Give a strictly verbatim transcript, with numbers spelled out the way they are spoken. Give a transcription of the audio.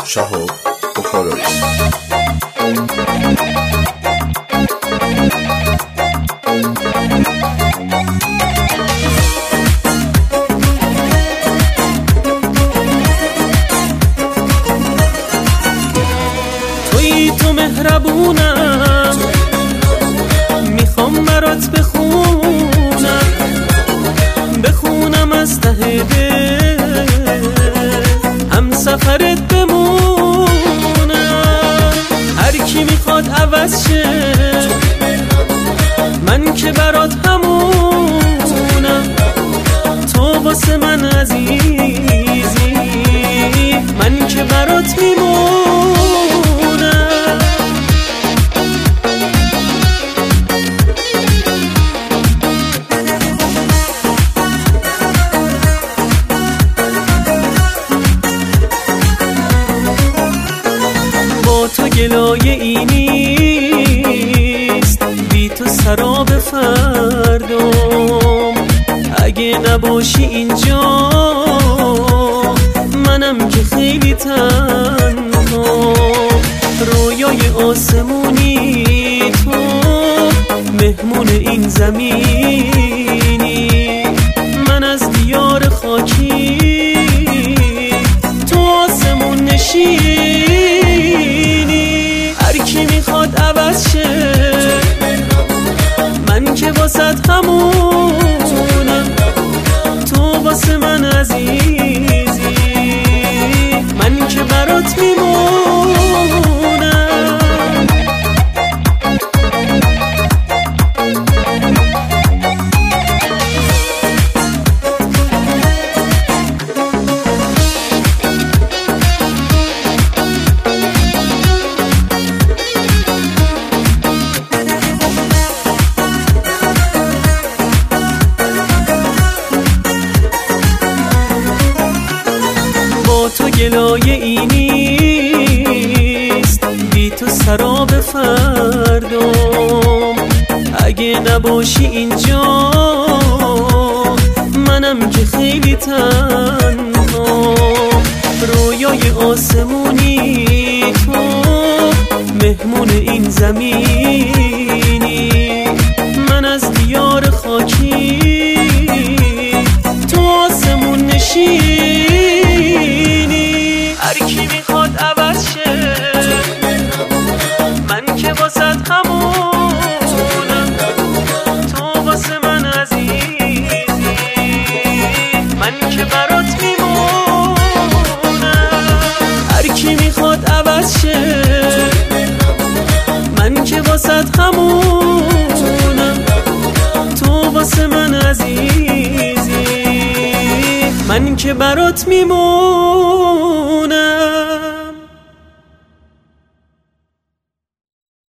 شهاب بخارایی. تویی تو مهربونم، میخوام برات بخونم، بخونم از ته دل، هم سفرت بمونم. هر کی میخواد عوض شه، من که برات همونم. تو واسه من عزیزی، من که برات میمونم. با تو گلایه ای نیست، بی تو سراب فردام. اگه نباشی اینجا، منم که خیلی تنها. رویای آسمونی تو، مهمون این زمینی. من از دیار خاکی، تو آسمون نشینی. هر کی میخواد عوض شه، من که واسه همونم. تو واسه من عزیزی، من که برات میمونم. تو گلایه ای نیست، بی تو سراب فردام. اگه نباشی اینجا، منم که خیلی تنها. رویای آسمونی تو، مهمون این زمینی. من از دیار خاکی، تو آسمون نشینی. هر کی میخواد عوض شه، من که واسه همونم. تو واسه من عزیزی، من که برات میمونم. هر کی میخواد عوض شه، من که واسه همونم. تو واسه من عزیزی، من که برات میمونم.